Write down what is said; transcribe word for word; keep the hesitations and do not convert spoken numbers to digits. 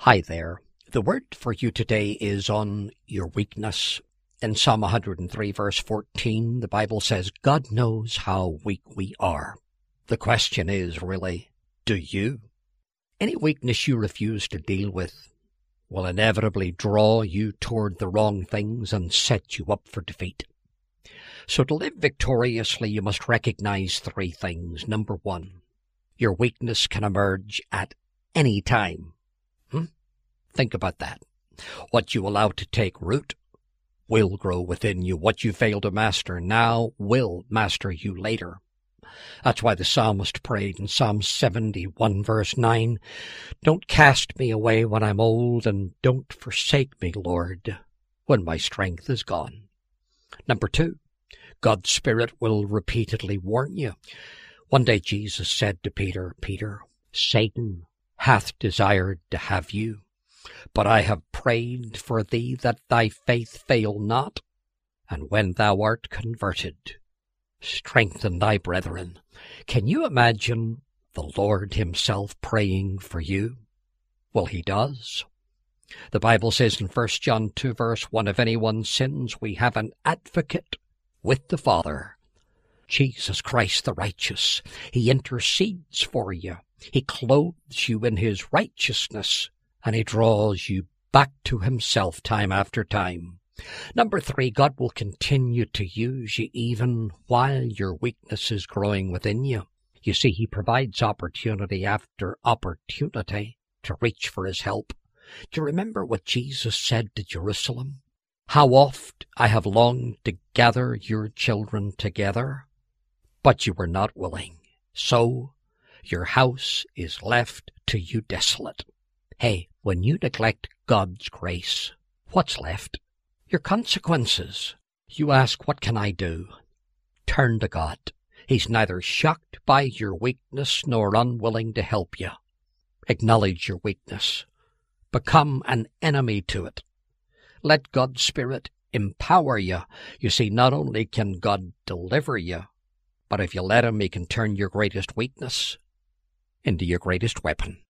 Hi there. The word for you today is on your weakness. In Psalm one hundred three, verse fourteen, the Bible says, God knows how weak we are. The question is really, do you? Any weakness you refuse to deal with will inevitably draw you toward the wrong things and set you up for defeat. So to live victoriously, you must recognize three things. Number one, your weakness can emerge at any time. Hmm? Think about that. What you allow to take root will grow within you. What you fail to master now will master you later. That's why the psalmist prayed in Psalm seventy-one, verse nine, Don't cast me away when I'm old, and don't forsake me, Lord, when my strength is gone. Number two, God's Spirit will repeatedly warn you. One day Jesus said to Peter, Peter, Satan hath desired to have you, but I have prayed for thee that thy faith fail not, and when thou art converted, strengthen thy brethren. Can you imagine the Lord himself praying for you? Well, he does. The Bible says in First John two, verse one, if anyone sins, we have an advocate with the Father, Jesus Christ the righteous. He intercedes for you. He clothes you in his righteousness, and he draws you back to himself time after time. Number three, God will continue to use you even while your weakness is growing within you. You see, he provides opportunity after opportunity to reach for his help. Do you remember what Jesus said to Jerusalem? How oft I have longed to gather your children together, but you were not willing. So your house is left to you desolate. Hey, when you neglect God's grace, what's left? Your consequences. You ask, what can I do? Turn to God. He's neither shocked by your weakness nor unwilling to help you. Acknowledge your weakness. Become an enemy to it. Let God's Spirit empower you. You see, not only can God deliver you, but if you let him, he can turn your greatest weakness into your greatest weapon.